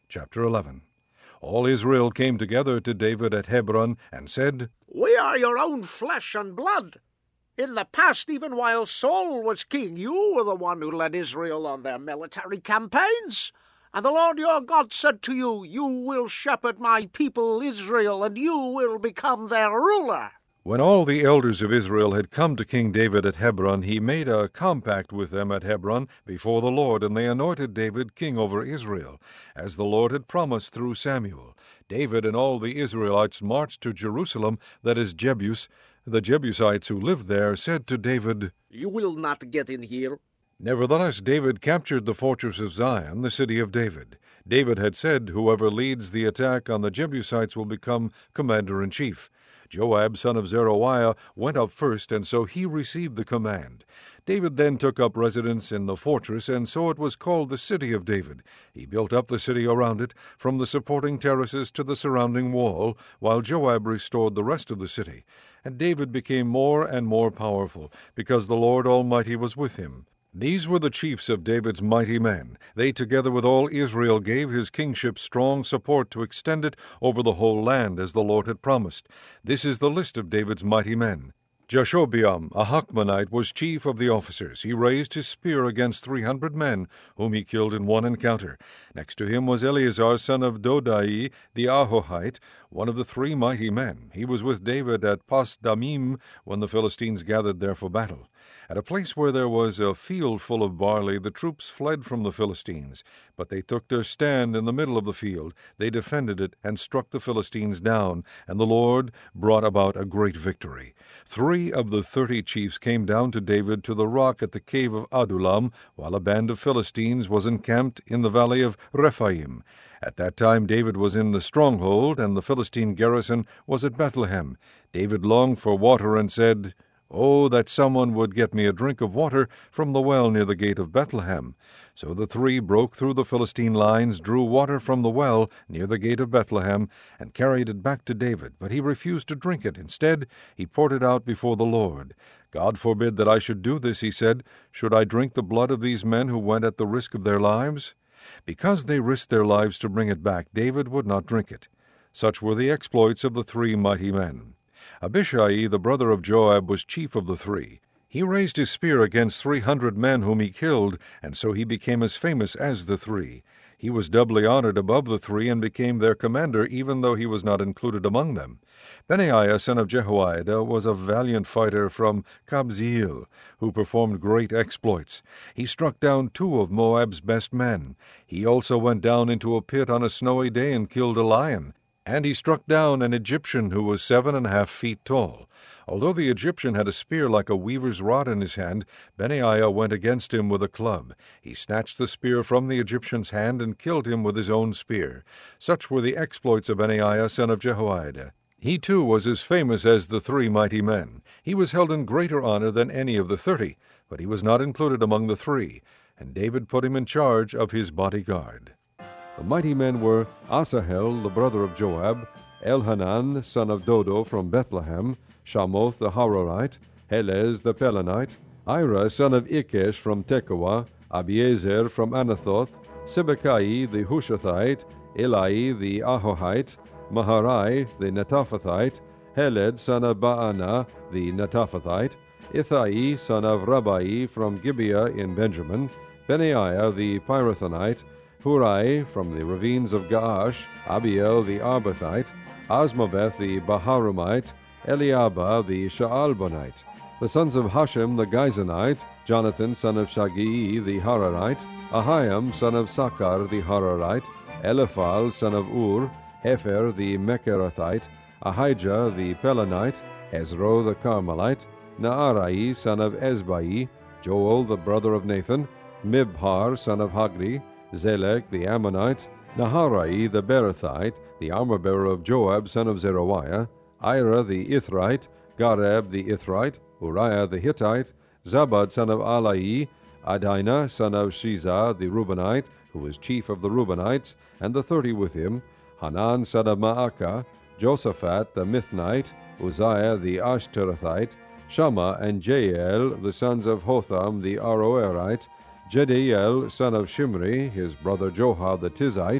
Chapter 11. All Israel came together to David at Hebron and said, "We are your own flesh and blood. In the past, even while Saul was king, you were the one who led Israel on their military campaigns. And the Lord your God said to you, 'You will shepherd my people Israel, and you will become their ruler.'" When all the elders of Israel had come to King David at Hebron, he made a compact with them at Hebron before the Lord, and they anointed David king over Israel, as the Lord had promised through Samuel. David and all the Israelites marched to Jerusalem, that is Jebus. The Jebusites who lived there said to David, "You will not get in here." Nevertheless, David captured the fortress of Zion, the city of David. David had said, "Whoever leads the attack on the Jebusites will become commander-in-chief." Joab, son of Zeruiah, went up first, and so he received the command. David then took up residence in the fortress, and so it was called the City of David. He built up the city around it, from the supporting terraces to the surrounding wall, while Joab restored the rest of the city. And David became more and more powerful, because the Lord Almighty was with him. These were the chiefs of David's mighty men. They, together with all Israel, gave his kingship strong support to extend it over the whole land, as the Lord had promised. This is the list of David's mighty men. Jashobeam, a Hachmonite, was chief of the officers. He raised his spear against 300 men, whom he killed in one encounter. Next to him was Eleazar, son of Dodai, the Ahohite, one of the 3 mighty men. He was with David at Pas-Damim when the Philistines gathered there for battle. At a place where there was a field full of barley, the troops fled from the Philistines. But they took their stand in the middle of the field. They defended it and struck the Philistines down, and the Lord brought about a great victory. 3 of the 30 chiefs came down to David to the rock at the cave of Adullam, while a band of Philistines was encamped in the valley of Rephaim. At that time David was in the stronghold, and the Philistine garrison was at Bethlehem. David longed for water and said, "Oh, that someone would get me a drink of water from the well near the gate of Bethlehem." So the 3 broke through the Philistine lines, drew water from the well near the gate of Bethlehem, and carried it back to David. But he refused to drink it. Instead, he poured it out before the Lord. "God forbid that I should do this," he said. "Should I drink the blood of these men who went at the risk of their lives?" Because they risked their lives to bring it back, David would not drink it. Such were the exploits of the 3 mighty men. Abishai, the brother of Joab, was chief of the 3. He raised his spear against 300 men whom he killed, and so he became as famous as the 3. He was doubly honored above the 3 and became their commander, even though he was not included among them. Benaiah, son of Jehoiada, was a valiant fighter from Kabzeel, who performed great exploits. He struck down 2 of Moab's best men. He also went down into a pit on a snowy day and killed a lion. And he struck down an Egyptian who was 7.5 feet tall. Although the Egyptian had a spear like a weaver's rod in his hand, Benaiah went against him with a club. He snatched the spear from the Egyptian's hand and killed him with his own spear. Such were the exploits of Benaiah, son of Jehoiada. He too was as famous as the 3 mighty men. He was held in greater honor than any of the 30, but he was not included among the 3, and David put him in charge of his bodyguard. The mighty men were Asahel, the brother of Joab, Elhanan, son of Dodo from Bethlehem, Shamoth the Harorite, Helez the Pelonite, Ira, son of Ikesh from Tekoa, Abiezer from Anathoth, Sibbecai the Hushathite, Eli the Ahohite, Maharai the Netophathite, Heled, son of Baana the Netophathite, Ithai, son of Rabbai from Gibeah in Benjamin, Benaiah the Pirathonite, Hurai from the ravines of Gaash, Abiel the Arbathite, Asmaveth the Baharumite, Eliabah the Shaalbonite, the sons of Hashem the Gizonite, Jonathan son of Shagii the Hararite, Ahiam son of Sakar the Hararite, Eliphal son of Ur, Hefer the Mecherathite, Ahijah the Pelonite, Ezro the Carmelite, Naarai son of Ezbai, Joel the brother of Nathan, Mibhar son of Hagri, Zelek the Ammonite, Naharai the Berothite, the armor-bearer of Joab son of Zeruiah, Ira the Ithrite, Gareb the Ithrite, Uriah the Hittite, Zabad son of Alai, Adina son of Shiza the Reubenite, who was chief of the Reubenites, and the 30 with him, Hanan son of Maacah, Josaphat the Mithnite, Uzziah the Ashterathite, Shammah and Jael the sons of Hotham the Aroerite, Jediel son of Shimri, his brother Johah the Tizite,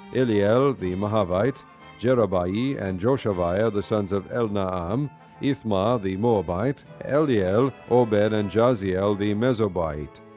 Eliel the Mahavite, Jerubbai and Joshaviah the sons of Elnaam, Ithma the Moabite, Eliel, Obed, and Jaziel the Mesobite.